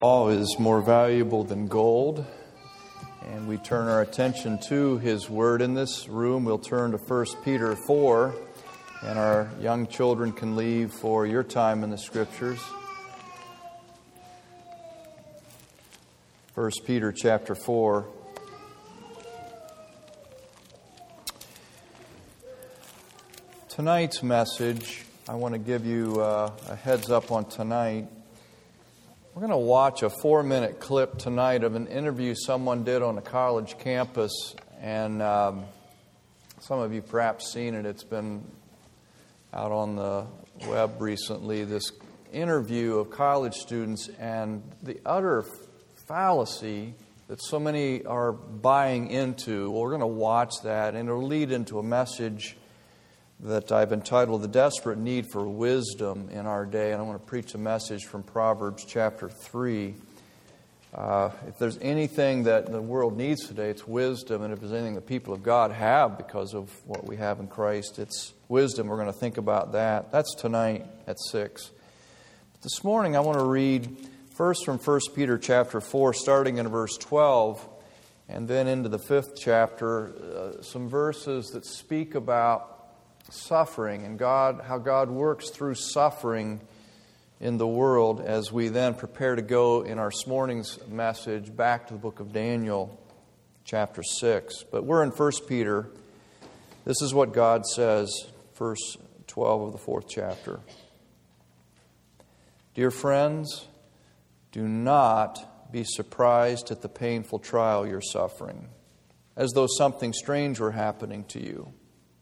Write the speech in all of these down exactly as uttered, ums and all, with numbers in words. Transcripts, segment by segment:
All is more valuable than gold, and we turn our attention to His Word. In this room, we'll turn to First Peter four, and our young children can leave for your time in the Scriptures. First Peter chapter four. Tonight's message, I want to give you uh, a heads up on tonight. We're going to watch a four-minute clip tonight of an interview someone did on a college campus, and um, some of you perhaps seen it. It's been out on the web recently, this interview of college students and the utter fallacy that so many are buying into. Well, we're going to watch that, and it'll lead into a message that I've entitled The Desperate Need for Wisdom in Our Day. And I want to preach a message from Proverbs chapter three. Uh, if there's anything that the world needs today, it's wisdom. And if there's anything the people of God have because of what we have in Christ, it's wisdom. We're going to think about that. That's tonight at six. But this morning I want to read first from First Peter chapter four, starting in verse twelve, and then into the fifth chapter, uh, some verses that speak about suffering and God, how God works through suffering in the world as we then prepare to go in our this morning's message back to the book of Daniel, chapter six. But we're in First Peter. This is what God says, verse twelve of the fourth chapter. Dear friends, do not be surprised at the painful trial you're suffering, as though something strange were happening to you.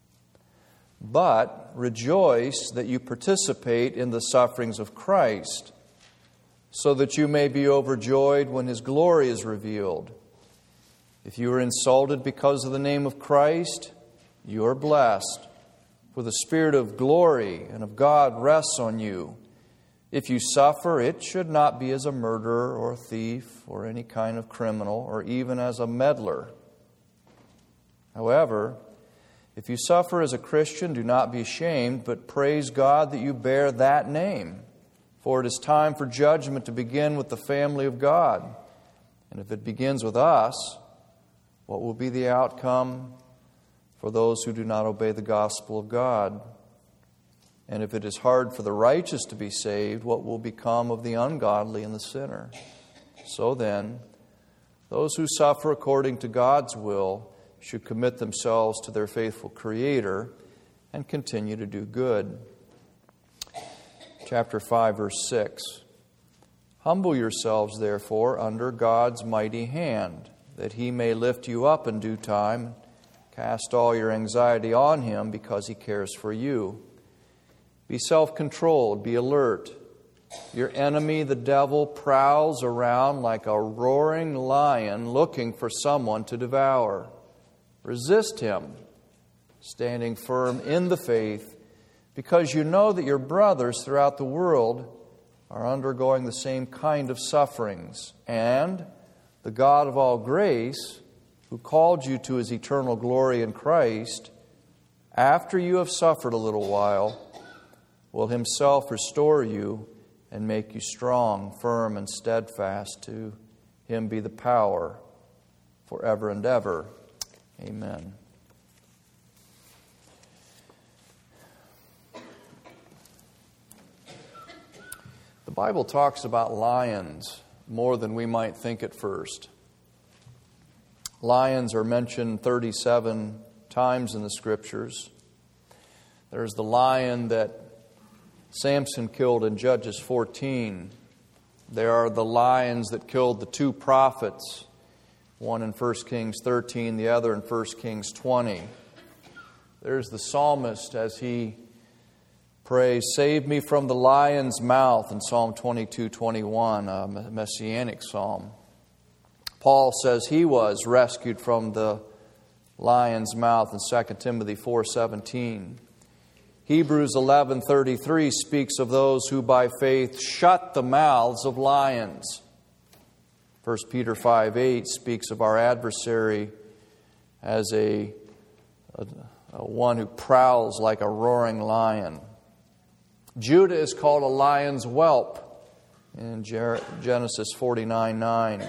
But rejoice that you participate in the sufferings of Christ, so that you may be overjoyed when His glory is revealed. If you are insulted because of the name of Christ, you are blessed, for the Spirit of glory and of God rests on you. If you suffer, it should not be as a murderer or a thief or any kind of criminal or even as a meddler. However, if you suffer as a Christian, do not be ashamed, but praise God that you bear that name. For it is time for judgment to begin with the family of God. And if it begins with us, what will be the outcome for those who do not obey the gospel of God? And if it is hard for the righteous to be saved, what will become of the ungodly and the sinner? So then, those who suffer according to God's will should commit themselves to their faithful Creator and continue to do good. Chapter five, verse six. Humble yourselves, therefore, under God's mighty hand, that He may lift you up in due time. Cast all your anxiety on Him, because He cares for you. Be self-controlled, be alert. Your enemy, the devil, prowls around like a roaring lion looking for someone to devour. Resist him, standing firm in the faith, because you know that your brothers throughout the world are undergoing the same kind of sufferings. And the God of all grace, who called you to His eternal glory in Christ, after you have suffered a little while, will Himself restore you and make you strong, firm, and steadfast. To Him be the power forever and ever. Amen. The Bible talks about lions more than we might think at first. Lions are mentioned thirty-seven times in the Scriptures. There's the lion that Samson killed in Judges fourteen. There are the lions that killed the two prophets, one in First Kings thirteen, the other in First Kings twenty. There's the psalmist as he prays, "Save me from the lion's mouth," in Psalm twenty-two twenty-one, a messianic psalm. Paul says he was rescued from the lion's mouth in Second Timothy four seventeen. Hebrews eleven thirty-three speaks of those who by faith shut the mouths of lions. First Peter five eight speaks of our adversary as a, a, a one who prowls like a roaring lion. Judah is called a lion's whelp. in Genesis forty-nine nine.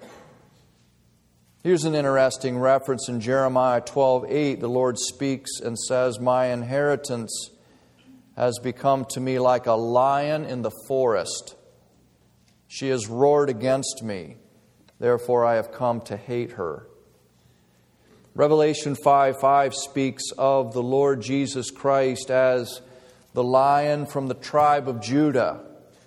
Here's an interesting reference in Jeremiah twelve eight. The Lord speaks and says, "My inheritance has become to me like a lion in the forest. She has roared against me. Therefore I have come to hate her." Revelation five five speaks of the Lord Jesus Christ as the lion from the tribe of Judah.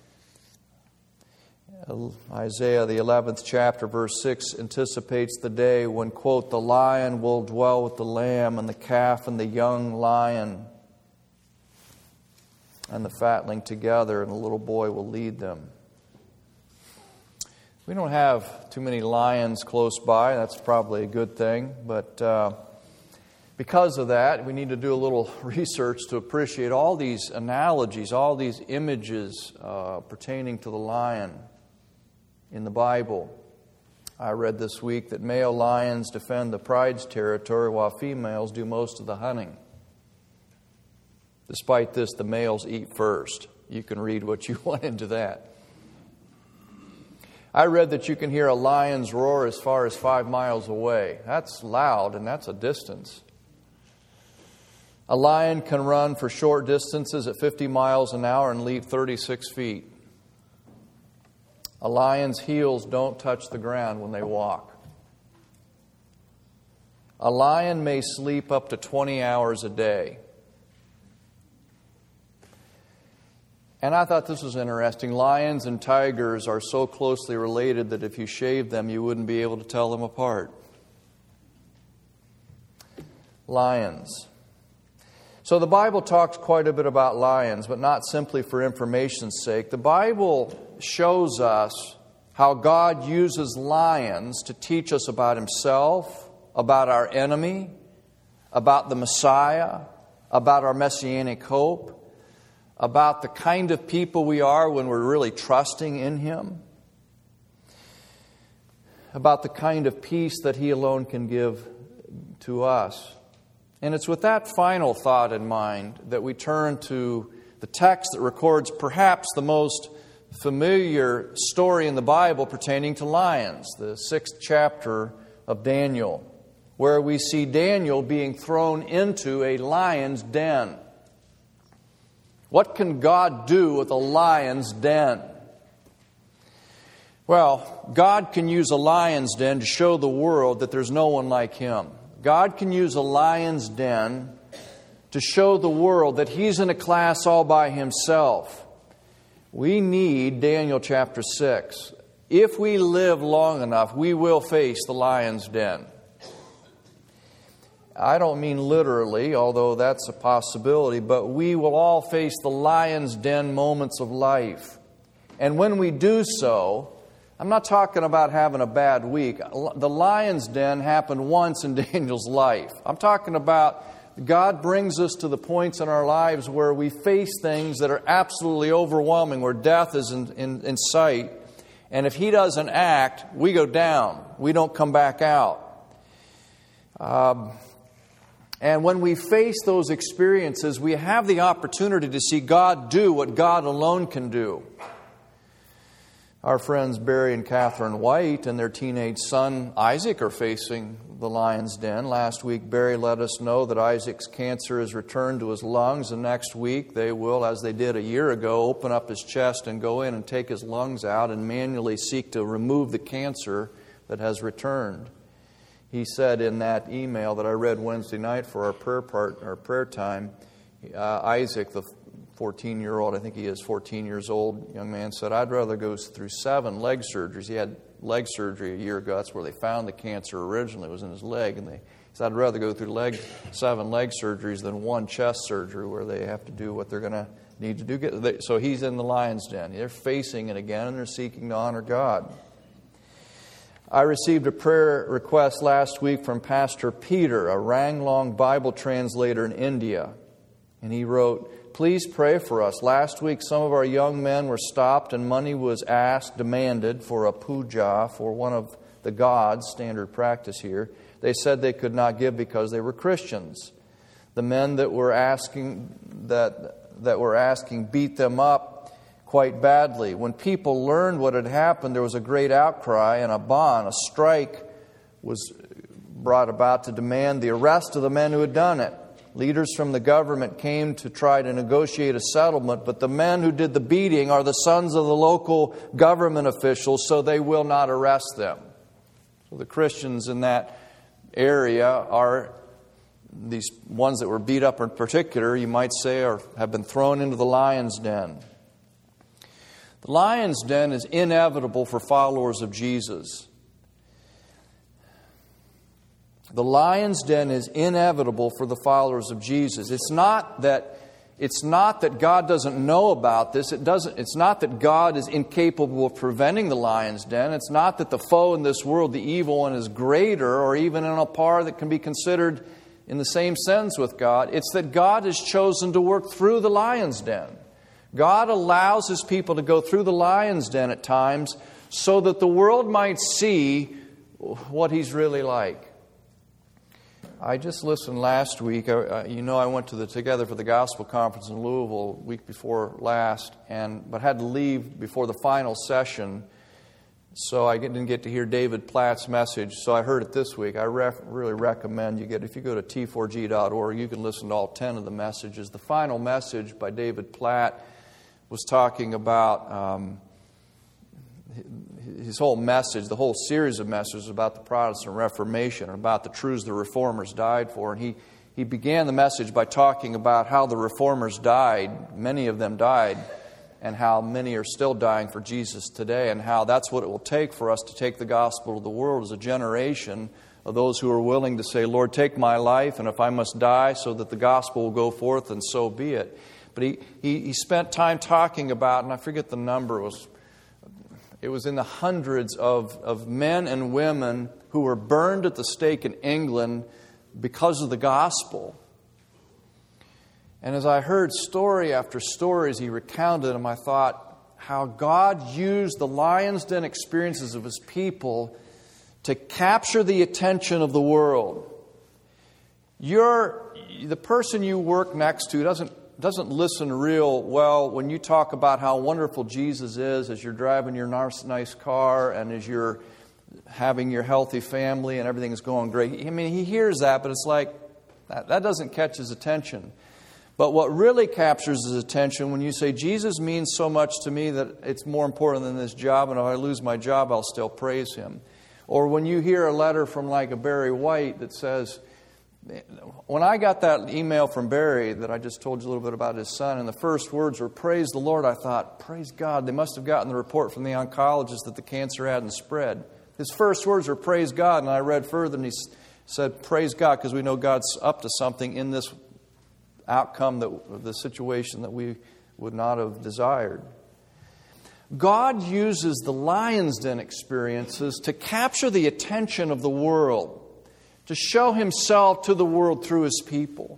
Isaiah, the eleventh chapter, verse six, anticipates the day when, quote, "the lion will dwell with the lamb, and the calf and the young lion and the fatling together, and the little boy will lead them." We don't have too many lions close by. That's probably a good thing. But uh, because of that, we need to do a little research to appreciate all these analogies, all these images uh, pertaining to the lion in the Bible. I read this week that male lions defend the pride's territory while females do most of the hunting. Despite this, the males eat first. You can read what you want into that. I read that you can hear a lion's roar as far as five miles away. That's loud, and that's a distance. A lion can run for short distances at fifty miles an hour and leap thirty-six feet. A lion's heels don't touch the ground when they walk. A lion may sleep up to twenty hours a day. And I thought this was interesting. Lions and tigers are so closely related that if you shaved them, you wouldn't be able to tell them apart. Lions. So the Bible talks quite a bit about lions, but not simply for information's sake. The Bible shows us how God uses lions to teach us about Himself, about our enemy, about the Messiah, about our messianic hope, about the kind of people we are when we're really trusting in Him, about the kind of peace that He alone can give to us. And it's with that final thought in mind that we turn to the text that records perhaps the most familiar story in the Bible pertaining to lions, the sixth chapter of Daniel, where we see Daniel being thrown into a lion's den. What can God do with a lion's den? Well, God can use a lion's den to show the world that there's no one like Him. God can use a lion's den to show the world that He's in a class all by Himself. We need Daniel chapter six. If we live long enough, we will face the lion's den. I don't mean literally, although that's a possibility, but we will all face the lion's den moments of life. And when we do so, I'm not talking about having a bad week. The lion's den happened once in Daniel's life. I'm talking about God brings us to the points in our lives where we face things that are absolutely overwhelming, where death is in, in, in sight. And if He doesn't act, we go down. We don't come back out. Um... And when we face those experiences, we have the opportunity to see God do what God alone can do. Our friends Barry and Catherine White and their teenage son Isaac are facing the lion's den. Last week, Barry let us know that Isaac's cancer has returned to his lungs, and next week they will, as they did a year ago, open up his chest and go in and take his lungs out and manually seek to remove the cancer that has returned. He said in that email that I read Wednesday night for our prayer part, our prayer time, uh, Isaac, the fourteen-year-old, I think he is fourteen years old, young man, said, "I'd rather go through seven leg surgeries." He had leg surgery a year ago. That's where they found the cancer originally. It was in his leg. And they said, "I'd rather go through leg seven leg surgeries than one chest surgery where they have to do what they're going to need to do." So he's in the lion's den. They're facing it again, and they're seeking to honor God. I received a prayer request last week from Pastor Peter, a Ranglong Bible translator in India. And he wrote, "Please pray for us. Last week some of our young men were stopped and money was asked, demanded for a puja for one of the gods, standard practice here. They said they could not give because they were Christians. The men that were asking that that were asking beat them up quite badly. When people learned what had happened, there was a great outcry and a bond, a strike was brought about to demand the arrest of the men who had done it. Leaders from the government came to try to negotiate a settlement, but the men who did the beating are the sons of the local government officials, so they will not arrest them. So the Christians in that area are these ones that were beat up in particular, you might say, are, have been thrown into the lion's den. The lion's den is inevitable for followers of Jesus. The lion's den is inevitable for the followers of Jesus. It's not that it's not that God doesn't know about this. It doesn't. It's not that God is incapable of preventing the lion's den. It's not that the foe in this world, the evil one, is greater or even in a par that can be considered in the same sense with God. It's that God has chosen to work through the lion's den. God allows His people to go through the lion's den at times so that the world might see what He's really like. I just listened last week. I, you know, I went to the Together for the Gospel conference in Louisville a week before last, and but had to leave before the final session, so I didn't get to hear David Platt's message. So I heard it this week. I ref, really recommend you get. If you go to T four G dot org, you can listen to all ten of the messages. The final message by David Platt was talking about. Um, His whole message, the whole series of messages about the Protestant Reformation, about the truths the Reformers died for. And he, he began the message by talking about how the Reformers died, many of them died, and how many are still dying for Jesus today, and how that's what it will take for us to take the gospel to the world as a generation of those who are willing to say, Lord, take my life, and if I must die so that the gospel will go forth, then so be it. But he, he, he spent time talking about, and I forget the number, it was It was in the hundreds of, of men and women who were burned at the stake in England because of the gospel. And as I heard story after story as he recounted them, I thought how God used the lion's den experiences of His people to capture the attention of the world. You're, the person you work next to doesn't doesn't listen real well when you talk about how wonderful Jesus is as you're driving your nice, nice car and as you're having your healthy family and everything's going great. I mean, he hears that, but it's like, that, that doesn't catch his attention. But what really captures his attention when you say, Jesus means so much to me that it's more important than this job, and if I lose my job, I'll still praise Him. Or when you hear a letter from like a Barry White that says, when I got that email from Barry that I just told you a little bit about his son, and the first words were, praise the Lord, I thought, praise God. They must have gotten the report from the oncologist that the cancer hadn't spread. His first words were, praise God. And I read further and he said, praise God, because we know God's up to something in this outcome, that the situation that we would not have desired. God uses the lion's den experiences to capture the attention of the world, to show Himself to the world through His people.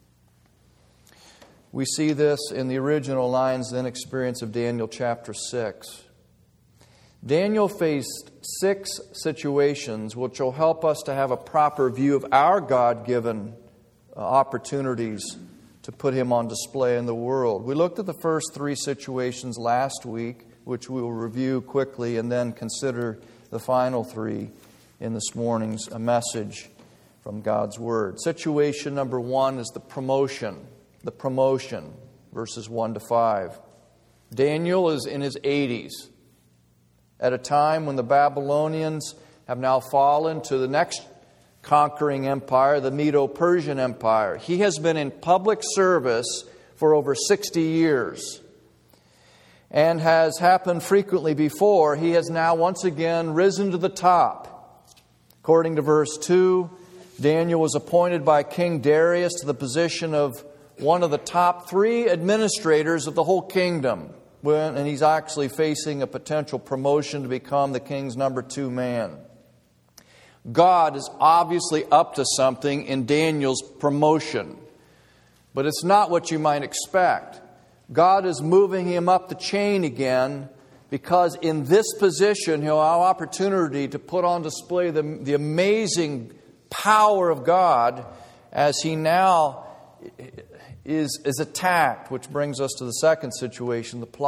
We see this in the original lion's den experience of Daniel chapter six. Daniel faced six situations which will help us to have a proper view of our God-given opportunities to put Him on display in the world. We looked at the first three situations last week, which we will review quickly, and then consider the final three in this morning's message from God's Word. Situation number one is the promotion. The promotion, verses one to five. Daniel is in his eighties, at a time when the Babylonians have now fallen to the next conquering empire, the Medo-Persian Empire. He has been in public service for over sixty years. And has happened frequently before, he has now once again risen to the top. According to verse two, Daniel was appointed by King Darius to the position of one of the top three administrators of the whole kingdom. And he's actually facing a potential promotion to become the king's number two man. God is obviously up to something in Daniel's promotion. But it's not what you might expect. God is moving him up the chain again, because in this position he'll have opportunity to put on display the, the amazing power of God as he now is, is attacked, which brings us to the second situation, the plot.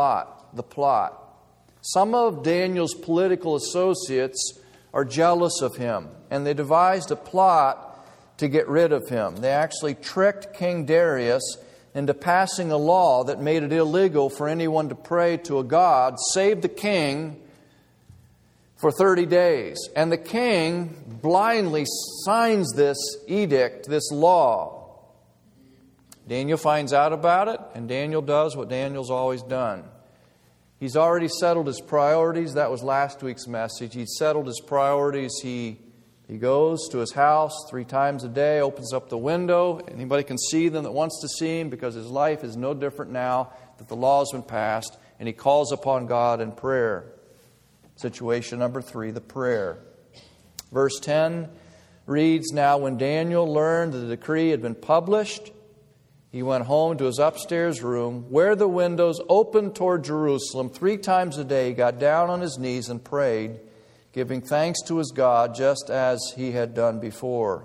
the plot. Some of Daniel's political associates are jealous of him, and they devised a plot to get rid of him. They actually tricked King Darius into passing a law that made it illegal for anyone to pray to a god save the king for thirty days. And the king blindly signs this edict, this law. Daniel finds out about it, and Daniel does what Daniel's always done. He's already settled his priorities. That was last week's message. He's settled his priorities. He, he goes to his house three times a day, opens up the window. Anybody can see them that wants to see him, because his life is no different now that the law has been passed. And he calls upon God in prayer. Situation number three, the prayer. Verse ten reads, "Now when Daniel learned that the decree had been published, he went home to his upstairs room, where the windows opened toward Jerusalem. Three times a day he got down on his knees and prayed, giving thanks to his God, just as he had done before."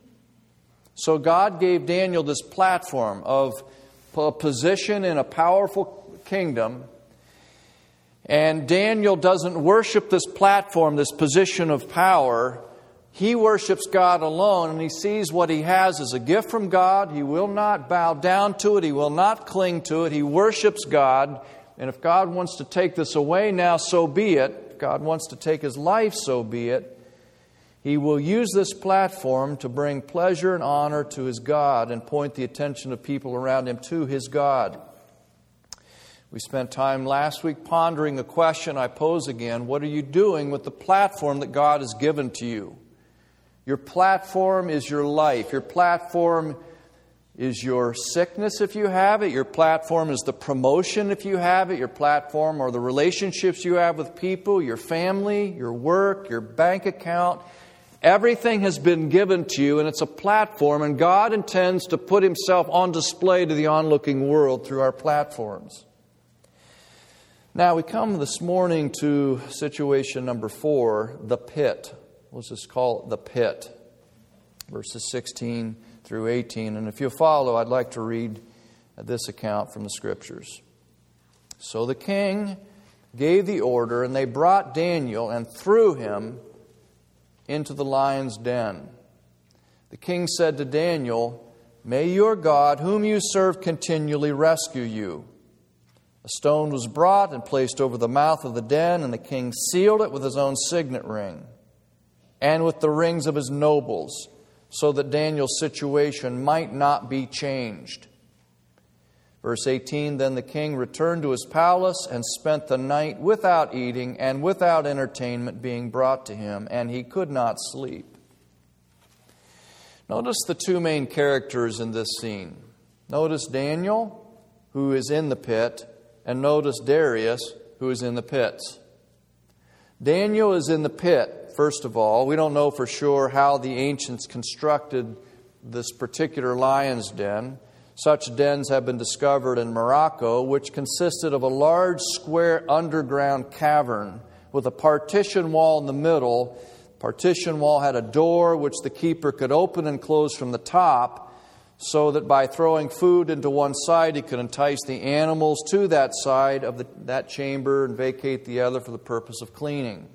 So God gave Daniel this platform of a position in a powerful kingdom. And Daniel doesn't worship this platform, this position of power. He worships God alone, and he sees what he has as a gift from God. He will not bow down to it. He will not cling to it. He worships God. And if God wants to take this away now, so be it. If God wants to take his life, so be it. He will use this platform to bring pleasure and honor to his God and point the attention of people around him to his God. We spent time last week pondering the question I pose again. What are you doing with the platform that God has given to you? Your platform is your life. Your platform is your sickness if you have it. Your platform is the promotion if you have it. Your platform are the relationships you have with people, your family, your work, your bank account. Everything has been given to you, and it's a platform, and God intends to put himself on display to the onlooking world through our platforms. Now we come this morning to situation number four, the pit. Let's just call it the pit. Verses sixteen through eighteen. And if you'll follow, I'd like to read this account from the Scriptures. "So the king gave the order, and they brought Daniel and threw him into the lion's den. The king said to Daniel, 'May your God, whom you serve continually, rescue you.' A stone was brought and placed over the mouth of the den, and the king sealed it with his own signet ring and with the rings of his nobles, so that Daniel's situation might not be changed." Verse eighteen, "Then the king returned to his palace and spent the night without eating and without entertainment being brought to him, and he could not sleep." Notice the two main characters in this scene. Notice Daniel, who is in the pit, and notice Darius, who is in the pits. Daniel is in the pit. First of all, we don't know for sure how the ancients constructed this particular lion's den. Such dens have been discovered in Morocco, which consisted of a large square underground cavern with a partition wall in the middle. The partition wall had a door which the keeper could open and close from the top, so that by throwing food into one side, he could entice the animals to that side of the, that chamber and vacate the other for the purpose of cleaning.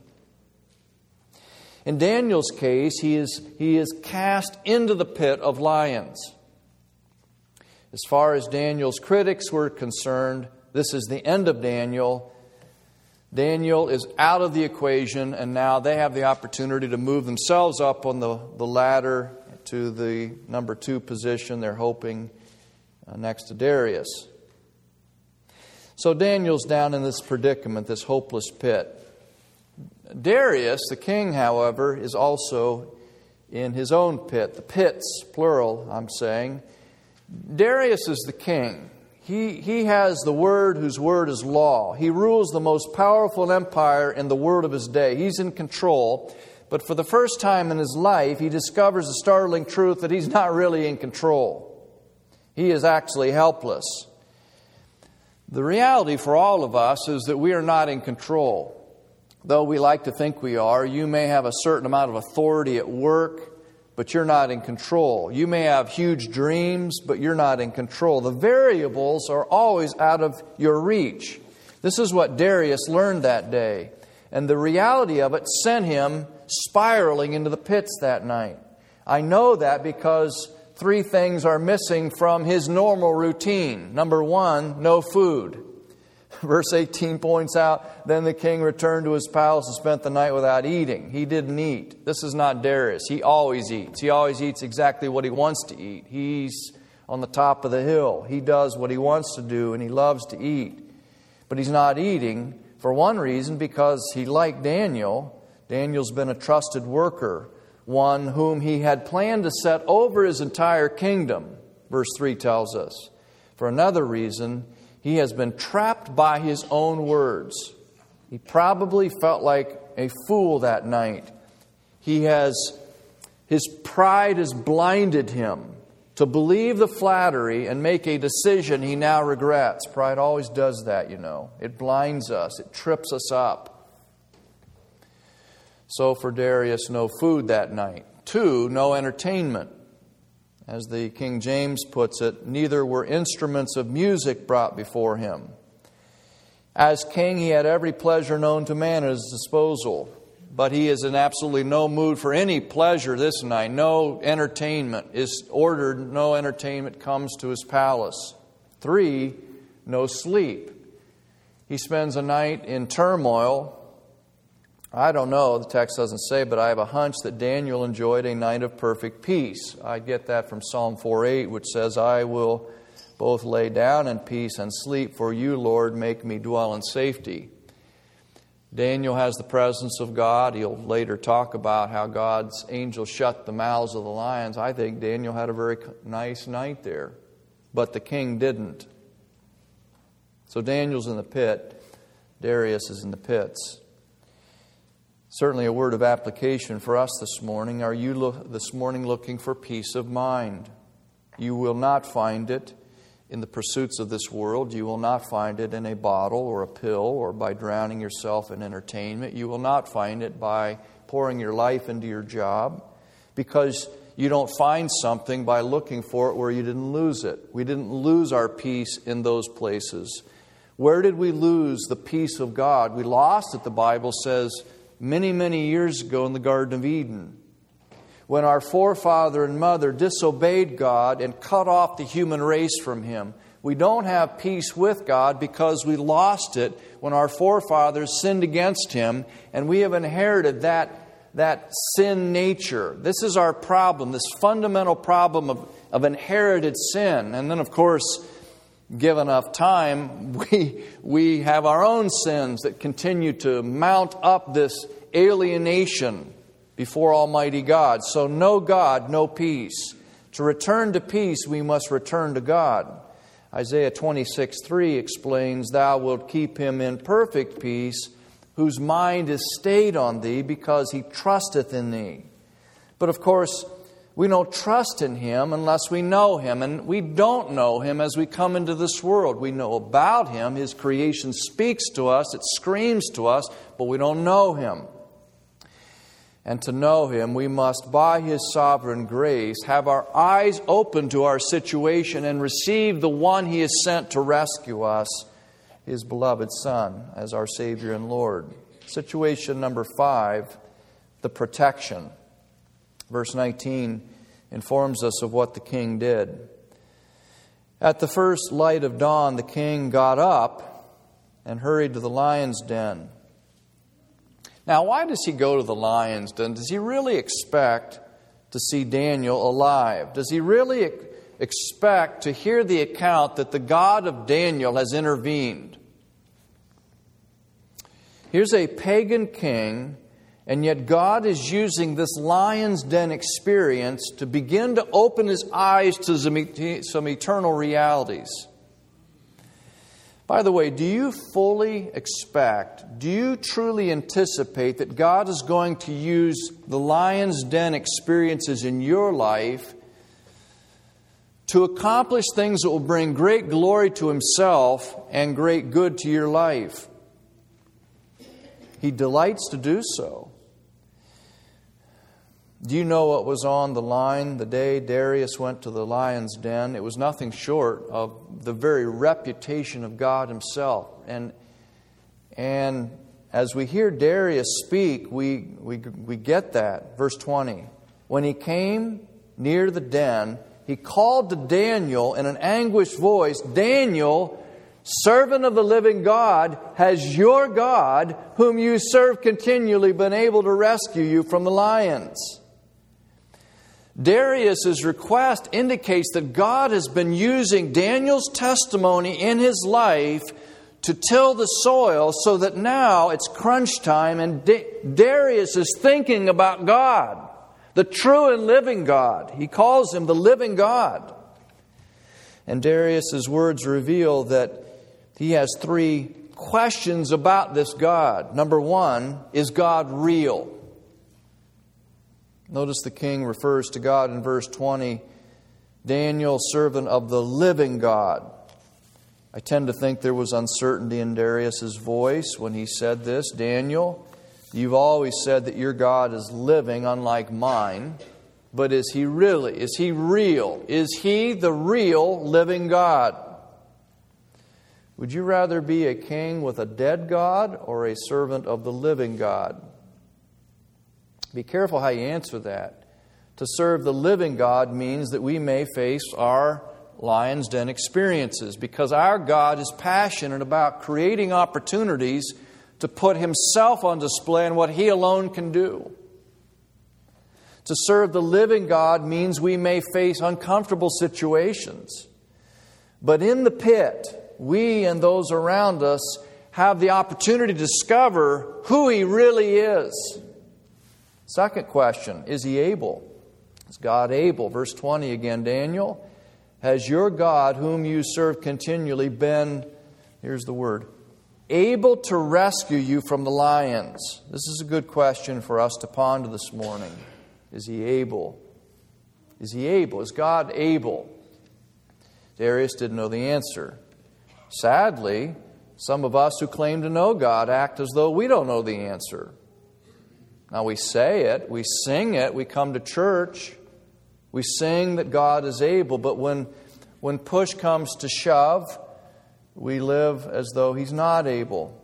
In Daniel's case, he is, he is cast into the pit of lions. As far as Daniel's critics were concerned, this is the end of Daniel. Daniel is out of the equation, and now they have the opportunity to move themselves up on the, the ladder to the number two position. They're hoping uh, next to Darius. So Daniel's down in this predicament, this hopeless pit. Darius, the king, however, is also in his own pit. The pits, plural, I'm saying. Darius is the king. He, he has the word whose word is law. He rules the most powerful empire in the world of his day. He's in control. But for the first time in his life, he discovers the startling truth that he's not really in control. He is actually helpless. The reality for all of us is that we are not in control. Though we like to think we are, you may have a certain amount of authority at work, but you're not in control. You may have huge dreams, but you're not in control. The variables are always out of your reach. This is what Darius learned that day. And the reality of it sent him spiraling into the pits that night. I know that because three things are missing from his normal routine. Number one, no food. Verse eighteen points out, then the king returned to his palace and spent the night without eating. He didn't eat. This is not Darius. He always eats. He always eats exactly what he wants to eat. He's on the top of the hill. He does what he wants to do, and he loves to eat. But he's not eating for one reason, because he, like Daniel, Daniel's been a trusted worker, one whom he had planned to set over his entire kingdom, verse three tells us. For another reason, he has been trapped by his own words. He probably felt like a fool that night. He has, his pride has blinded him to believe the flattery and make a decision he now regrets. Pride always does that, you know. It blinds us. It trips us up. So for Darius, no food that night. Two, no entertainment. As the King James puts it, neither were instruments of music brought before him. As king, he had every pleasure known to man at his disposal. But he is in absolutely no mood for any pleasure this night. No entertainment is ordered. No entertainment comes to his palace. Three, no sleep. He spends a night in turmoil. I don't know, the text doesn't say, but I have a hunch that Daniel enjoyed a night of perfect peace. I get that from Psalm four eight, which says, I will both lay down in peace and sleep, for you, Lord, make me dwell in safety. Daniel has the presence of God. He'll later talk about how God's angels shut the mouths of the lions. I think Daniel had a very nice night there, but the king didn't. So Daniel's in the pit. Darius is in the pits. Certainly a word of application for us this morning. Are you lo- this morning looking for peace of mind? You will not find it in the pursuits of this world. You will not find it in a bottle or a pill or by drowning yourself in entertainment. You will not find it by pouring your life into your job, because you don't find something by looking for it where you didn't lose it. We didn't lose our peace in those places. Where did we lose the peace of God? We lost it, the Bible says, many, many years ago in the Garden of Eden, when our forefather and mother disobeyed God and cut off the human race from Him. We don't have peace with God because we lost it when our forefathers sinned against Him, and we have inherited that, that sin nature. This is our problem, this fundamental problem of, of inherited sin. And then, of course, given enough time, we, we have our own sins that continue to mount up this alienation before Almighty God. So no God, no peace. To return to peace, we must return to God. Isaiah twenty-six three explains, Thou wilt keep him in perfect peace, whose mind is stayed on Thee, because he trusteth in Thee. But of course, we don't trust in Him unless we know Him. And we don't know Him as we come into this world. We know about Him. His creation speaks to us. It screams to us. But we don't know Him. And to know Him, we must, by His sovereign grace, have our eyes open to our situation and receive the one He has sent to rescue us, His beloved Son, as our Savior and Lord. Situation number five, the protection. Verse nineteen informs us of what the king did. At the first light of dawn, the king got up and hurried to the lion's den. Now, why does he go to the lion's den? Does he really expect to see Daniel alive? Does he really expect to hear the account that the God of Daniel has intervened? Here's a pagan king, and yet God is using this lion's den experience to begin to open his eyes to some eternal realities. By the way, do you fully expect, do you truly anticipate that God is going to use the lion's den experiences in your life to accomplish things that will bring great glory to Himself and great good to your life? He delights to do so. Do you know what was on the line the day Darius went to the lion's den? It was nothing short of the very reputation of God Himself. And And as we hear Darius speak, we, we, we get that. Verse twenty. When he came near the den, he called to Daniel in an anguished voice, Daniel, servant of the living God, has your God, whom you serve continually, been able to rescue you from the lions? Darius' request indicates that God has been using Daniel's testimony in his life to till the soil so that now it's crunch time and Darius is thinking about God, the true and living God. He calls him the living God. And Darius' words reveal that he has three questions about this God. Number one, is God real? Notice the king refers to God in verse twenty, Daniel, servant of the living God. I tend to think there was uncertainty in Darius' voice when he said this. Daniel, you've always said that your God is living, unlike mine. But is He really? Is He real? Is He the real living God? Would you rather be a king with a dead God or a servant of the living God? Be careful how you answer that. To serve the living God means that we may face our lion's den experiences, because our God is passionate about creating opportunities to put Himself on display and what He alone can do. To serve the living God means we may face uncomfortable situations. But in the pit, we and those around us have the opportunity to discover who He really is. Second question, is He able? Is God able? Verse twenty again, Daniel, has your God, whom you serve continually, been, here's the word, able to rescue you from the lions? This is a good question for us to ponder this morning. Is He able? Is He able? Is God able? Darius didn't know the answer. Sadly, some of us who claim to know God act as though we don't know the answer. Now we say it, we sing it, we come to church, we sing that God is able, but when, when push comes to shove, we live as though He's not able.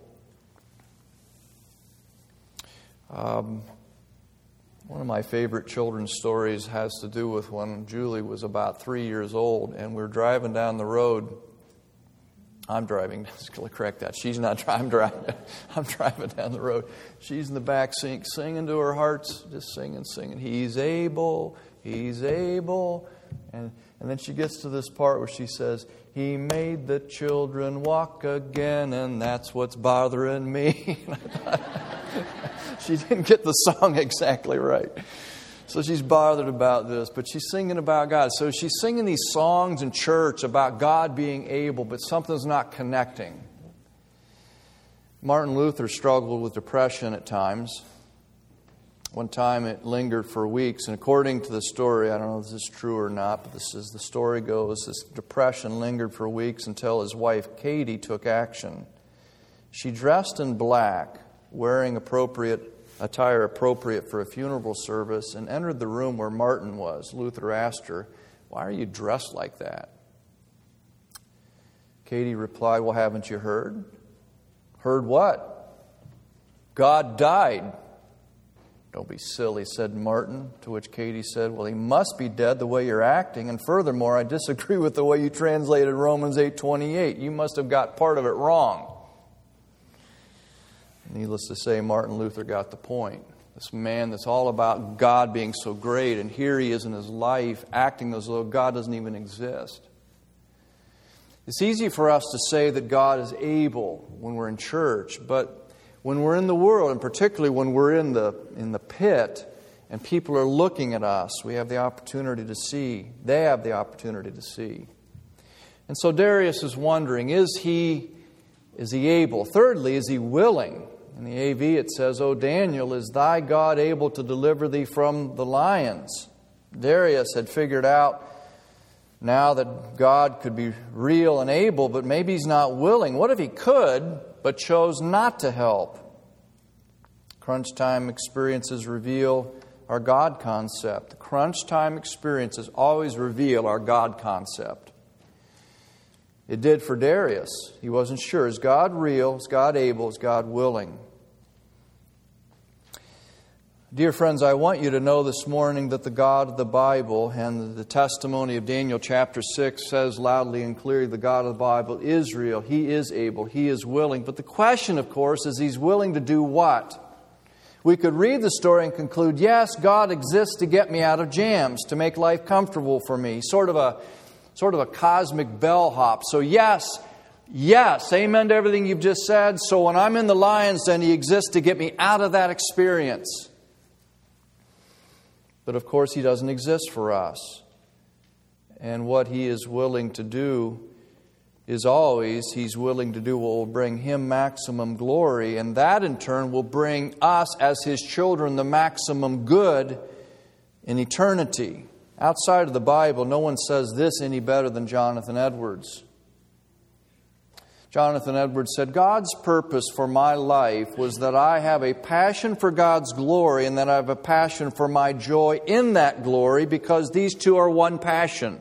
Um, one of my favorite children's stories has to do with when Julie was about three years old and we're driving down the road. I'm driving. Correct that. She's not. I'm driving. I'm driving down the road. She's in the back seat, singing to her hearts, just singing, singing. He's able. He's able. And and then she gets to this part where she says, "He made the children walk again, and that's what's bothering me." She didn't get the song exactly right. So she's bothered about this, but she's singing about God. So she's singing these songs in church about God being able, but something's not connecting. Martin Luther struggled with depression at times. One time it lingered for weeks, and according to the story, I don't know if this is true or not, but this is the story goes, this depression lingered for weeks until his wife Katie took action. She dressed in black, wearing appropriate attire appropriate for a funeral service, and entered the room where Martin was. Luther asked her, "Why are you dressed like that?" Katie replied, "Well, haven't you heard?" "Heard what?" "God died." "Don't be silly," said Martin, to which Katie said, "Well, He must be dead the way you're acting, and furthermore, I disagree with the way you translated Romans eight twenty-eight. You must have got part of it wrong." Needless to say, Martin Luther got the point. This man that's all about God being so great, and here he is in his life acting as though God doesn't even exist. It's easy for us to say that God is able when we're in church, but when we're in the world, and particularly when we're in the in the pit, and people are looking at us, we have the opportunity to see. They have the opportunity to see. And so Darius is wondering, is he, is he able? Thirdly, is he willing? In the A V it says, "O Daniel, is thy God able to deliver thee from the lions?" Darius had figured out now that God could be real and able, but maybe he's not willing. What if he could, but chose not to help? Crunch time experiences reveal our God concept. Crunch time experiences always reveal our God concept. It did for Darius. He wasn't sure. Is God real? Is God able? Is God willing? Dear friends, I want you to know this morning that the God of the Bible and the testimony of Daniel chapter six says loudly and clearly the God of the Bible is real. He is able. He is willing. But the question, of course, is He's willing to do what? We could read the story and conclude, yes, God exists to get me out of jams, to make life comfortable for me. Sort of a, sort of a cosmic bellhop. So yes, yes, amen to everything you've just said. So when I'm in the lion's den, He exists to get me out of that experience. But of course, He doesn't exist for us. And what He is willing to do is always, He's willing to do what will bring Him maximum glory. And that in turn will bring us as His children the maximum good in eternity. Outside of the Bible, no one says this any better than Jonathan Edwards. Jonathan Edwards said, God's purpose for my life was that I have a passion for God's glory and that I have a passion for my joy in that glory, because these two are one passion.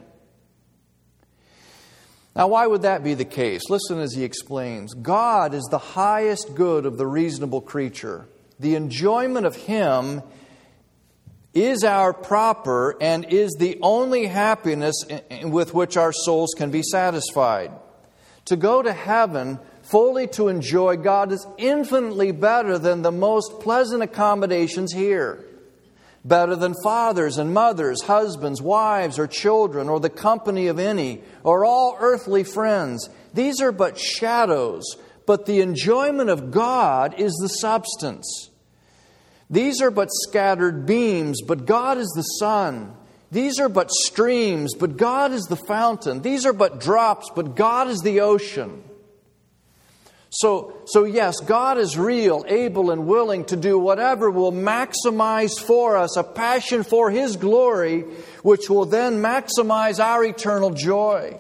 Now, why would that be the case? Listen as he explains. God is the highest good of the reasonable creature. The enjoyment of Him is our proper and is the only happiness with which our souls can be satisfied. To go to heaven fully to enjoy God is infinitely better than the most pleasant accommodations here. Better than fathers and mothers, husbands, wives, or children, or the company of any, or all earthly friends. These are but shadows, but the enjoyment of God is the substance. These are but scattered beams, but God is the sun. These are but streams, but God is the fountain. These are but drops, but God is the ocean. So, so yes, God is real, able, and willing to do whatever will maximize for us a passion for His glory, which will then maximize our eternal joy.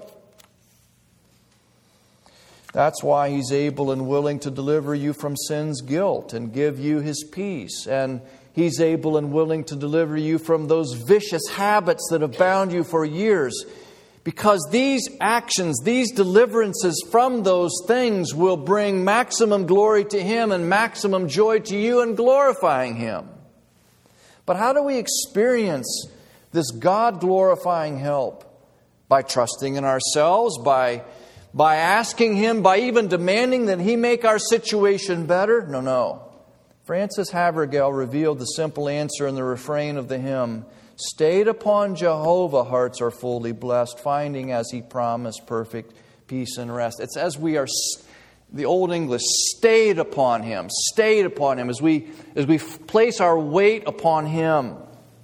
That's why He's able and willing to deliver you from sin's guilt and give you His peace. And He's able and willing to deliver you from those vicious habits that have bound you for years. Because these actions, these deliverances from those things will bring maximum glory to Him and maximum joy to you and glorifying Him. But how do we experience this God-glorifying help? By trusting in ourselves, by, by asking Him, by even demanding that He make our situation better? No, no. Francis Havergal revealed the simple answer in the refrain of the hymn, "Stayed upon Jehovah, hearts are fully blessed, finding as He promised perfect peace and rest." It's as we are, the Old English, stayed upon Him, stayed upon Him, as we, as we place our weight upon Him.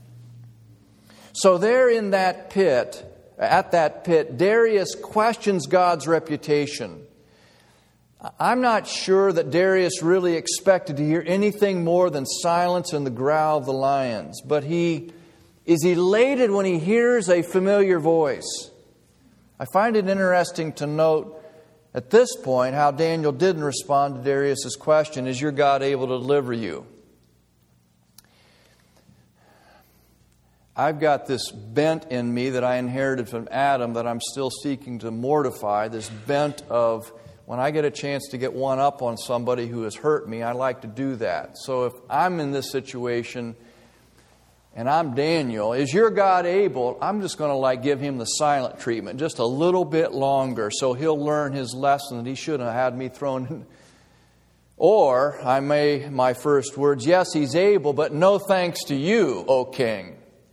So there in that pit, at that pit, Darius questions God's reputation. I'm not sure that Darius really expected to hear anything more than silence and the growl of the lions. But he is elated when he hears a familiar voice. I find it interesting to note at this point how Daniel didn't respond to Darius' question, "Is your God able to deliver you?" I've got this bent in me that I inherited from Adam that I'm still seeking to mortify, this bent of when I get a chance to get one up on somebody who has hurt me, I like to do that. So if I'm in this situation and I'm Daniel, is your God able? I'm just going to like give him the silent treatment just a little bit longer so he'll learn his lesson that he shouldn't have had me thrown in. Or I may, my first words, yes, He's able, but no thanks to you, O King.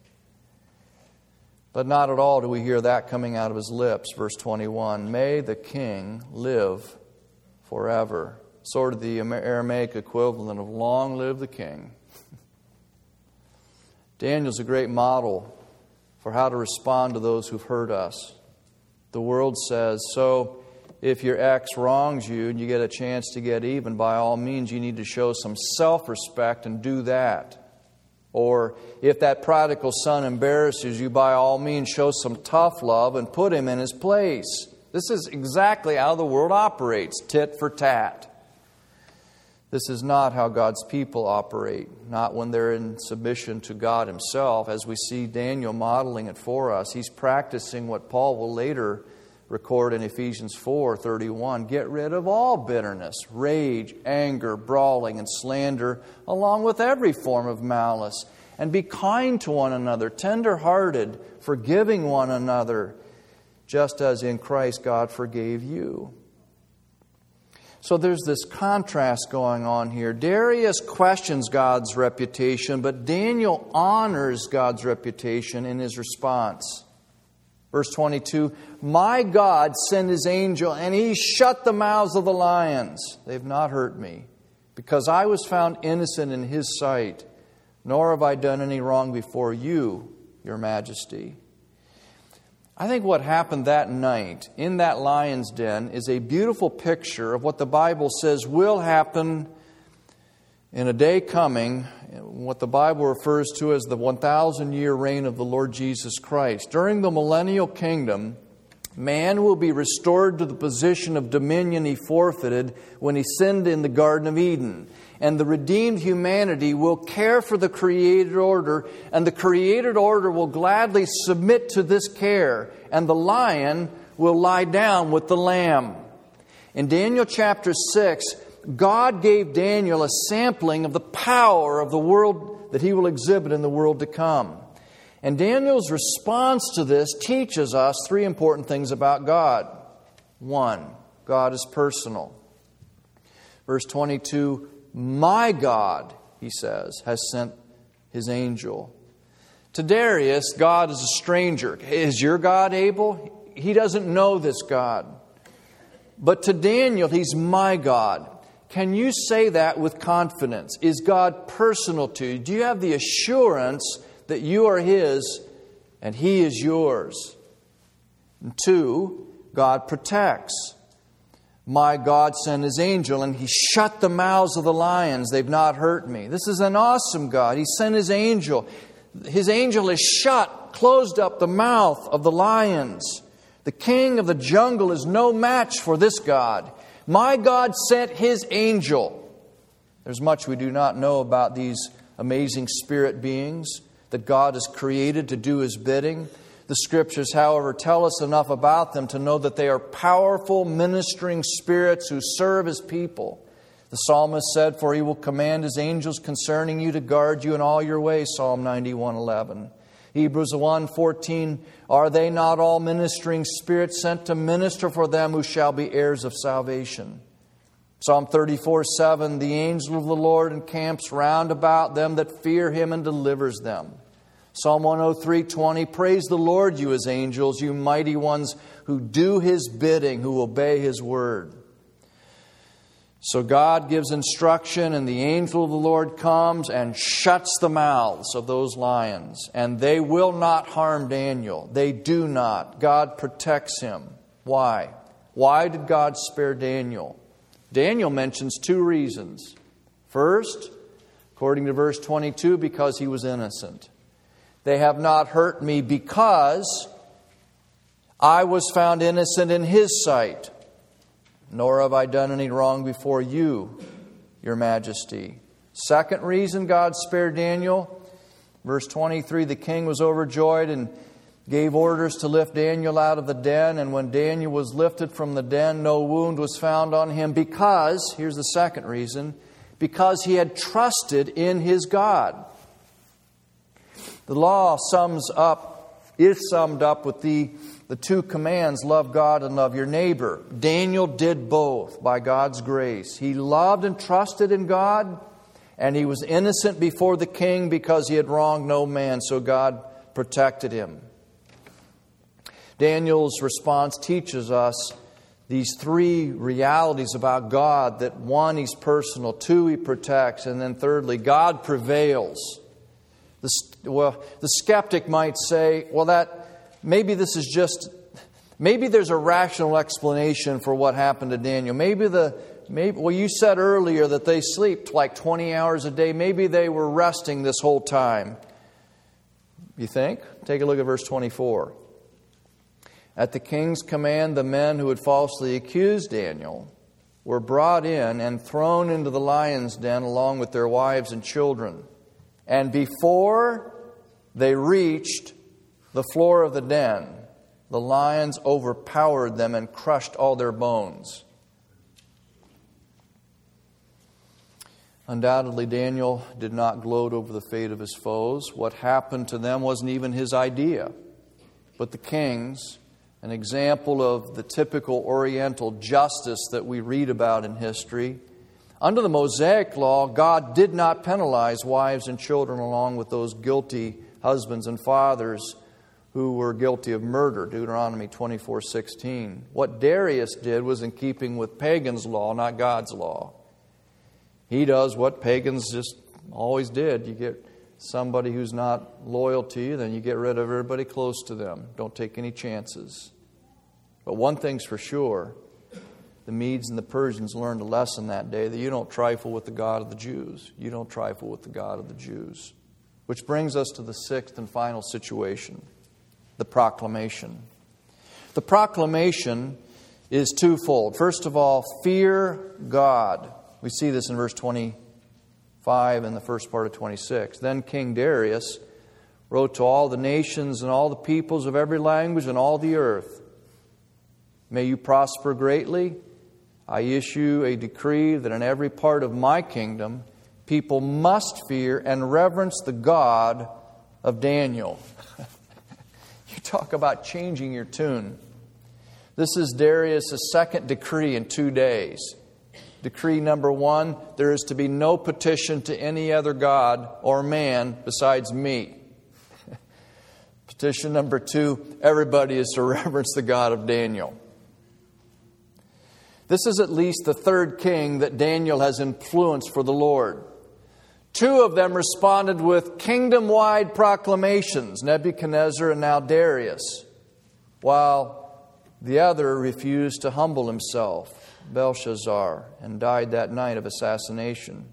But not at all do we hear that coming out of his lips. Verse twenty-one, "May the King live forever." Sort of the Aramaic equivalent of "Long live the King." Daniel's a great model for how to respond to those who've hurt us. The world says, so if your ex wrongs you and you get a chance to get even, by all means you need to show some self-respect and do that. Or if that prodigal son embarrasses you, by all means show some tough love and put him in his place. This is exactly how the world operates, tit for tat. This is not how God's people operate, not when they're in submission to God Himself. As we see Daniel modeling it for us, he's practicing what Paul will later record in Ephesians four thirty-one. Get rid of all bitterness, rage, anger, brawling, and slander, along with every form of malice. And be kind to one another, tender-hearted, forgiving one another, just as in Christ God forgave you. So there's this contrast going on here. Darius questions God's reputation, but Daniel honors God's reputation in his response. Verse twenty-two, my God sent His angel, and He shut the mouths of the lions. They have not hurt me, because I was found innocent in His sight, nor have I done any wrong before you, Your Majesty. I think what happened that night in that lion's den is a beautiful picture of what the Bible says will happen in a day coming, what the Bible refers to as the one thousand year reign of the Lord Jesus Christ. During the millennial kingdom, man will be restored to the position of dominion he forfeited when he sinned in the Garden of Eden. And the redeemed humanity will care for the created order, and the created order will gladly submit to this care, and the lion will lie down with the lamb. In Daniel chapter six, God gave Daniel a sampling of the power of the world that he will exhibit in the world to come. And Daniel's response to this teaches us three important things about God. One, God is personal. Verse twenty-two, my God, he says, has sent His angel. To Darius, God is a stranger. Is your God able? He doesn't know this God. But to Daniel, He's my God. Can you say that with confidence? Is God personal to you? Do you have the assurance that you are His and He is yours? And two, God protects. My God sent His angel, and He shut the mouths of the lions. They've not hurt me. This is an awesome God. He sent His angel. His angel has shut, closed up the mouth of the lions. The king of the jungle is no match for this God. My God sent His angel. There's much we do not know about these amazing spirit beings that God has created to do His bidding. The Scriptures, however, tell us enough about them to know that they are powerful ministering spirits who serve His people. The psalmist said, for He will command His angels concerning you to guard you in all your ways, Psalm ninety-one eleven. Hebrews one fourteen, are they not all ministering spirits sent to minister for them who shall be heirs of salvation? Psalm thirty-four seven, the angel of the Lord encamps round about them that fear Him and delivers them. Psalm one oh three twenty, praise the Lord, you His angels, you mighty ones who do His bidding, who obey His word. So God gives instruction, and the angel of the Lord comes and shuts the mouths of those lions. And they will not harm Daniel. They do not. God protects him. Why? Why did God spare Daniel? Daniel mentions two reasons. First, according to verse twenty-two, because he was innocent. They have not hurt me because I was found innocent in His sight. Nor have I done any wrong before you, Your Majesty. Second reason God spared Daniel. Verse twenty-three, the king was overjoyed and gave orders to lift Daniel out of the den. And when Daniel was lifted from the den, no wound was found on him because, here's the second reason, because he had trusted in his God. The law sums up, is summed up with the, the two commands, love God and love your neighbor. Daniel did both by God's grace. He loved and trusted in God, and he was innocent before the king because he had wronged no man, so God protected him. Daniel's response teaches us these three realities about God, that one, He's personal, two, He protects, and then thirdly, God prevails. The, well, the skeptic might say, well, that maybe this is just, maybe there's a rational explanation for what happened to Daniel. Maybe the, maybe, well, you said earlier that they sleep like twenty hours a day. Maybe they were resting this whole time. You think? Take a look at verse twenty-four. At the king's command, the men who had falsely accused Daniel were brought in and thrown into the lion's den along with their wives and children. And before they reached the floor of the den, The lions overpowered them and crushed all their bones. Undoubtedly, Daniel did not gloat over the fate of his foes. What happened to them wasn't even his idea. But the kings, an example of the typical Oriental justice that we read about in history. Under the Mosaic Law, God did not penalize wives and children along with those guilty husbands and fathers who were guilty of murder, Deuteronomy twenty-four sixteen. What Darius did was in keeping with pagans' law, not God's law. He does what pagans just always did. You get somebody who's not loyal to you, then you get rid of everybody close to them. Don't take any chances. But one thing's for sure, the Medes and the Persians learned a lesson that day that you don't trifle with the God of the Jews. You don't trifle with the God of the Jews. Which brings us to the sixth and final situation, the proclamation. The proclamation is twofold. First of all, fear God. We see this in verse twenty-five and the first part of twenty-six. Then King Darius wrote to all the nations and all the peoples of every language and all the earth, may you prosper greatly. I issue a decree that in every part of my kingdom people must fear and reverence the God of Daniel. You talk about changing your tune. This is Darius' second decree in two days. Decree number one, there is to be no petition to any other god or man besides me. Petition number two, everybody is to reverence the God of Daniel. This is at least the third king that Daniel has influenced for the Lord. Two of them responded with kingdom-wide proclamations, Nebuchadnezzar and now Darius, while the other refused to humble himself, Belshazzar, and died that night of assassination.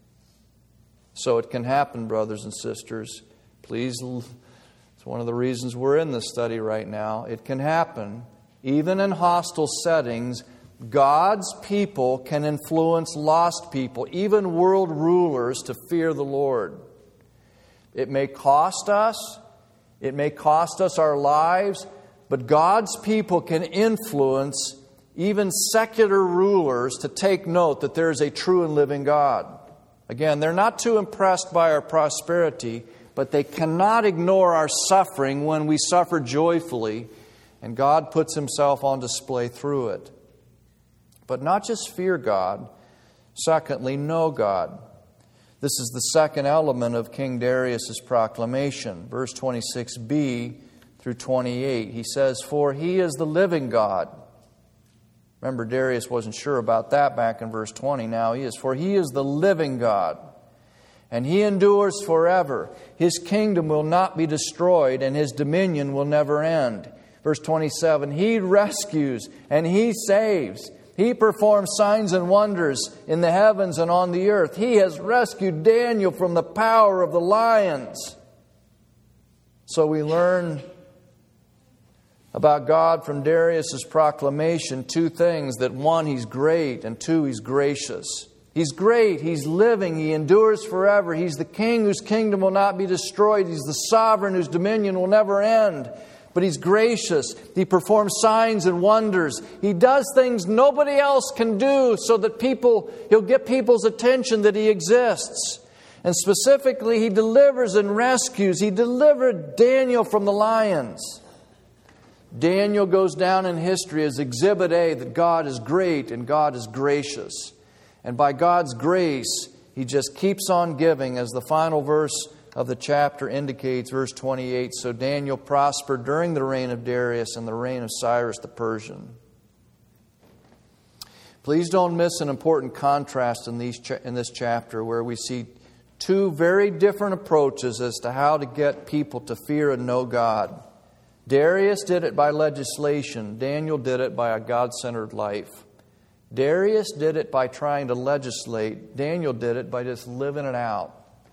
So it can happen, brothers and sisters. Please, it's one of the reasons we're in this study right now. It can happen, even in hostile settings. God's people can influence lost people, even world rulers, to fear the Lord. It may cost us, it may cost us our lives, but God's people can influence even secular rulers to take note that there is a true and living God. Again, they're not too impressed by our prosperity, but they cannot ignore our suffering when we suffer joyfully, and God puts Himself on display through it. But not just fear God, secondly, know God. This is the second element of King Darius' proclamation. Verse twenty-six b through twenty-eight. He says, for He is the living God. Remember, Darius wasn't sure about that back in verse twenty. Now he is. For He is the living God, and He endures forever. His kingdom will not be destroyed, and His dominion will never end. Verse twenty-seven, He rescues and He saves. He performs signs and wonders in the heavens and on the earth. He has rescued Daniel from the power of the lions. So we learn about God from Darius' proclamation two things. That one, He's great, and two, He's gracious. He's great, He's living, He endures forever. He's the King whose kingdom will not be destroyed. He's the sovereign whose dominion will never end. But He's gracious. He performs signs and wonders. He does things nobody else can do so that people, He'll get people's attention that He exists. And specifically, He delivers and rescues. He delivered Daniel from the lions. Daniel goes down in history as Exhibit A, that God is great and God is gracious. And by God's grace, He just keeps on giving, as the final verse of the chapter indicates, verse twenty-eight. So Daniel prospered during the reign of Darius and the reign of Cyrus the Persian. Please don't miss an important contrast in, these cha- in this chapter, where we see two very different approaches as to how to get people to fear and know God. Darius did it by legislation. Daniel did it by a God-centered life. Darius did it by trying to legislate. Daniel did it by just living it out.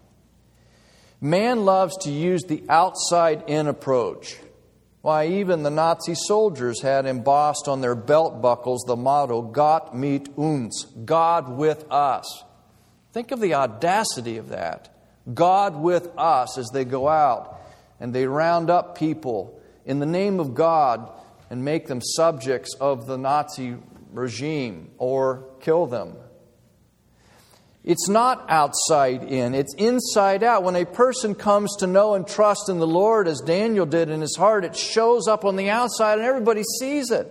Man loves to use the outside-in approach. Why, even the Nazi soldiers had embossed on their belt buckles the motto, Gott mit uns, God with us. Think of the audacity of that. God with us, as they go out and they round up people in the name of God and make them subjects of the Nazi regime or kill them. It's not outside in, it's inside out. When a person comes to know and trust in the Lord, as Daniel did in his heart, it shows up on the outside and everybody sees it.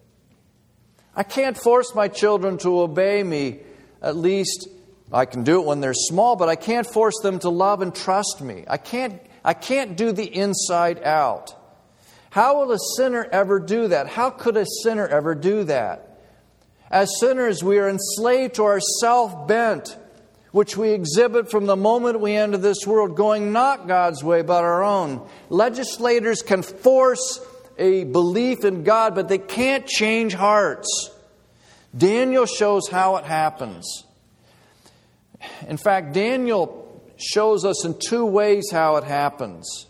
I can't force my children to obey me. At least I can do it when they're small, but I can't force them to love and trust me. I can't, I can't do the inside out. How will a sinner ever do that? How could a sinner ever do that? As sinners, we are enslaved to our self-bent, which we exhibit from the moment we enter this world, going not God's way, but our own. Legislators can force a belief in God, but they can't change hearts. Daniel shows how it happens. In fact, Daniel shows us in two ways how it happens.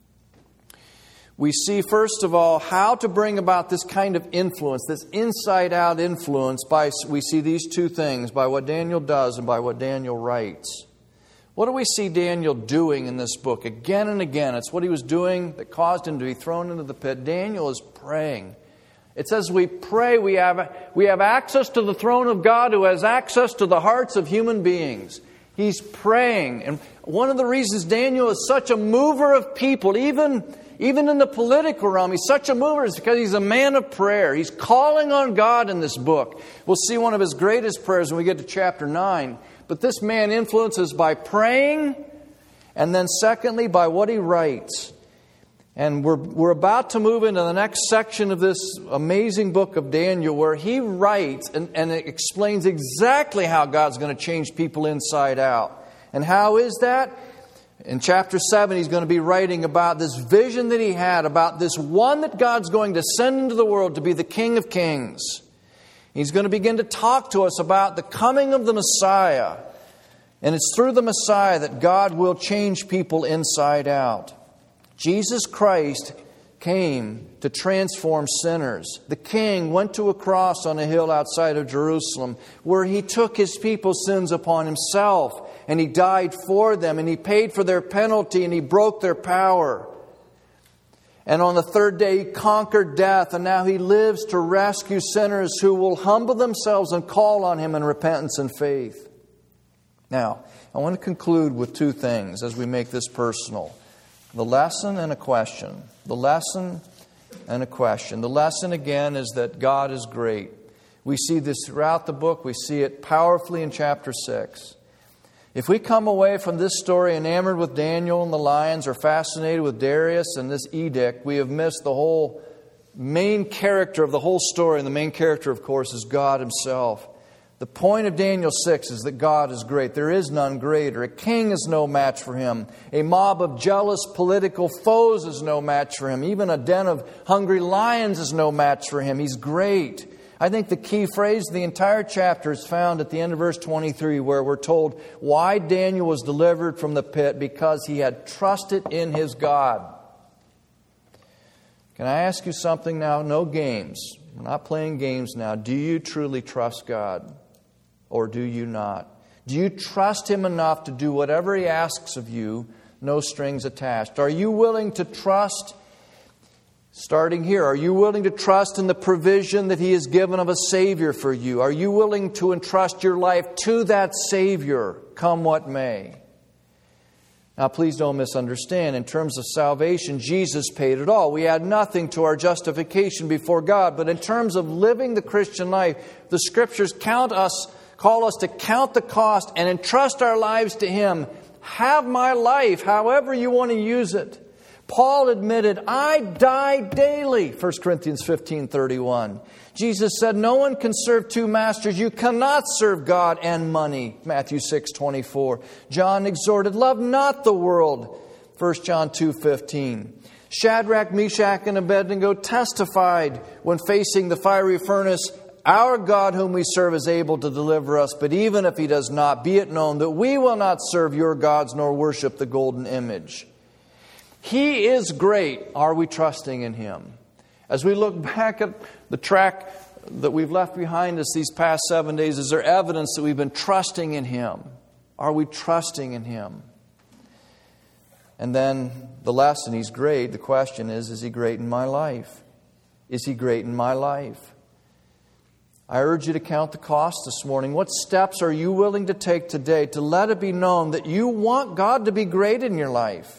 We see, first of all, how to bring about this kind of influence, this inside-out influence. By we see these two things, by what Daniel does and by what Daniel writes. What do we see Daniel doing in this book? Again and again, it's what he was doing that caused him to be thrown into the pit. Daniel is praying. It says we pray, we have, we have access to the throne of God who has access to the hearts of human beings. He's praying. And one of the reasons Daniel is such a mover of people, even... Even in the political realm, he's such a mover is because he's a man of prayer. He's calling on God in this book. We'll see one of his greatest prayers when we get to chapter nine. But this man influences by praying, and then secondly, by what he writes. And we're, we're about to move into the next section of this amazing book of Daniel, where he writes and, and it explains exactly how God's going to change people inside out. And how is that? In chapter seven, he's going to be writing about this vision that he had, about this one that God's going to send into the world to be the King of Kings. He's going to begin to talk to us about the coming of the Messiah. And it's through the Messiah that God will change people inside out. Jesus Christ came to transform sinners. The King went to a cross on a hill outside of Jerusalem where he took his people's sins upon himself. And he died for them, and he paid for their penalty, and he broke their power. And on the third day, he conquered death, and now he lives to rescue sinners who will humble themselves and call on him in repentance and faith. Now, I want to conclude with two things as we make this personal. The lesson and a question. The lesson and a question. The lesson, again, is that God is great. We see this throughout the book. We see it powerfully in chapter six. If we come away from this story enamored with Daniel and the lions or fascinated with Darius and this edict, we have missed the whole main character of the whole story. And the main character, of course, is God himself. The point of Daniel six is that God is great. There is none greater. A king is no match for him. A mob of jealous political foes is no match for him. Even a den of hungry lions is no match for him. He's great. I think the key phrase of the entire chapter is found at the end of verse twenty-three, where we're told why Daniel was delivered from the pit, because he had trusted in his God. Can I ask you something now? No games. We're not playing games now. Do you truly trust God? Or do you not? Do you trust him enough to do whatever he asks of you, no strings attached? Are you willing to trust? Starting here, are you willing to trust in the provision that he has given of a Savior for you? Are you willing to entrust your life to that Savior, come what may? Now, please don't misunderstand. In terms of salvation, Jesus paid it all. We add nothing to our justification before God. But in terms of living the Christian life, the Scriptures count us, call us to count the cost and entrust our lives to him. Have my life, however you want to use it. Paul admitted, I die daily, First Corinthians fifteen thirty-one. Jesus said, no one can serve two masters. You cannot serve God and money, Matthew six twenty-four. John exhorted, love not the world, First John two fifteen. Shadrach, Meshach, and Abednego testified when facing the fiery furnace, our God whom we serve is able to deliver us, but even if he does not, be it known that we will not serve your gods nor worship the golden image. He is great. Are we trusting in him? As we look back at the track that we've left behind us these past seven days, is there evidence that we've been trusting in him? Are we trusting in him? And then the lesson, He's great. The question is, is He great in my life? Is He great in my life? I urge you to count the cost this morning. What steps are you willing to take today to let it be known that you want God to be great in your life?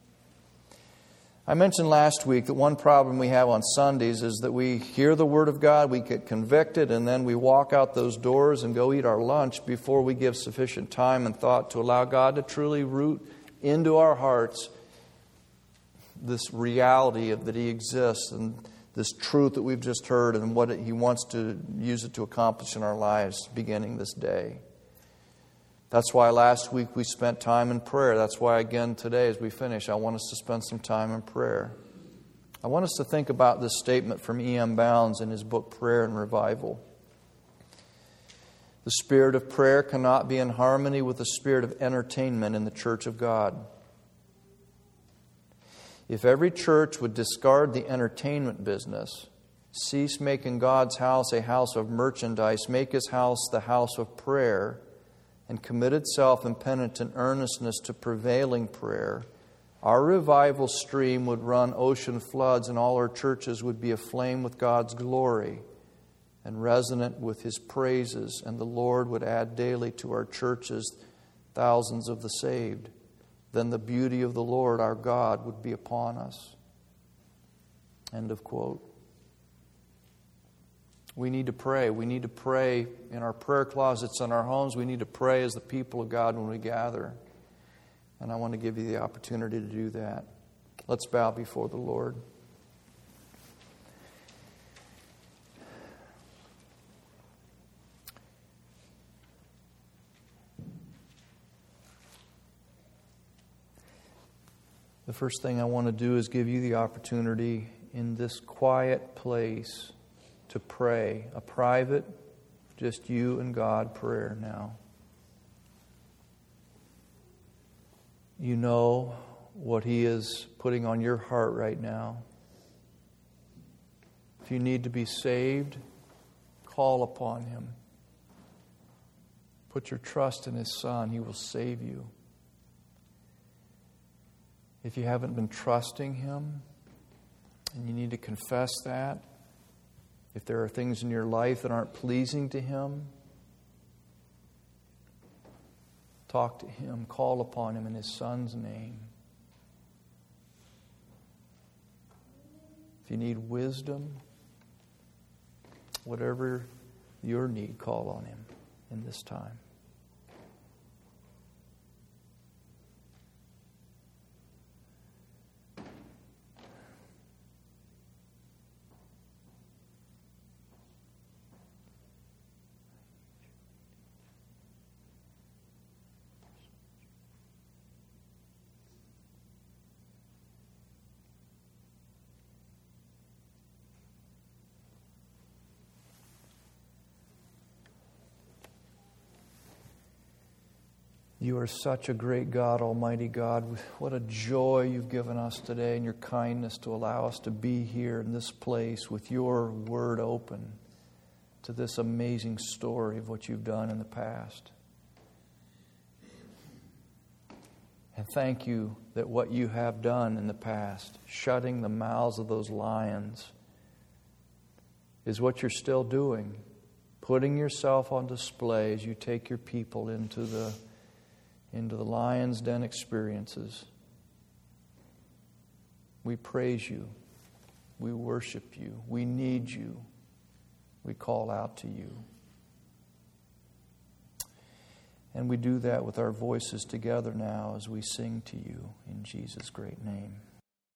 I mentioned last week that one problem we have on Sundays is that we hear the Word of God, we get convicted, and then we walk out those doors and go eat our lunch before we give sufficient time and thought to allow God to truly root into our hearts this reality of that He exists and this truth that we've just heard and what He wants to use it to accomplish in our lives beginning this day. That's why last week we spent time in prayer. That's why again today as we finish, I want us to spend some time in prayer. I want us to think about this statement from E M Bounds in his book Prayer and Revival. The spirit of prayer cannot be in harmony with the spirit of entertainment in the church of God. If every church would discard the entertainment business, cease making God's house a house of merchandise, make His house the house of prayer, and commit itself in penitent earnestness to prevailing prayer, our revival stream would run ocean floods and all our churches would be aflame with God's glory and resonant with His praises, and the Lord would add daily to our churches thousands of the saved. Then the beauty of the Lord our God would be upon us. End of quote. We need to pray. We need to pray in our prayer closets in our homes. We need to pray as the people of God when we gather. And I want to give you the opportunity to do that. Let's bow before the Lord. The first thing I want to do is give you the opportunity in this quiet place to pray, a private, just you and God prayer now. You know what He is putting on your heart right now. If you need to be saved, call upon Him. Put your trust in His Son. He will save you. If you haven't been trusting Him, and you need to confess that, if there are things in your life that aren't pleasing to Him, talk to Him, call upon Him in His Son's name. If you need wisdom, whatever your need, call on Him in this time. You are such a great God, Almighty God. What a joy you've given us today and your kindness to allow us to be here in this place with your word open to this amazing story of what you've done in the past. And thank you that what you have done in the past, shutting the mouths of those lions, is what you're still doing, putting yourself on display as you take your people into the into the lion's den experiences. We praise you. We worship you. We need you. We call out to you. And we do that with our voices together now as we sing to you in Jesus' great name.